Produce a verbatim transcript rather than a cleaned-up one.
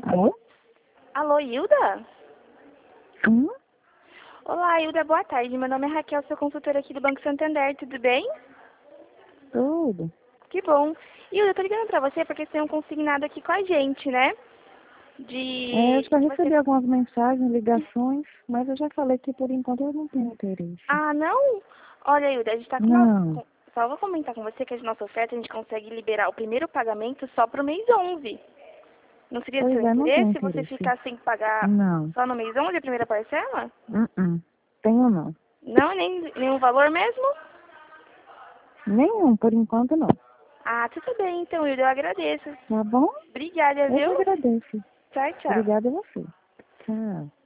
Alô? Alô, Hilda? Hum? Olá, Hilda, boa tarde. Meu nome é Raquel, sou consultora aqui do Banco Santander, tudo bem? Tudo. Que bom. Hilda, eu tô ligando pra você porque você tem um consignado aqui com a gente, né? É, eu De já que recebi você... algumas mensagens, ligações, mas eu já falei que por enquanto eu não tenho interesse. Ah, não? Olha, Hilda, a gente tá com uma... Não. com- Só vou comentar com você que a nossa oferta a gente consegue liberar o primeiro pagamento só pro mês onze. Não seria do Pois seu é, não tenho interesse você interesse. ficar sem pagar Não. só no mês onze a primeira parcela? Uh -uh. Tenho não. Não, nem nenhum valor mesmo? Nenhum, por enquanto não. Ah, tudo bem, então, Hilda, eu agradeço. Tá bom? Obrigada, Eu viu? que agradeço. Tchau, tchau. Obrigada a você. Tchau.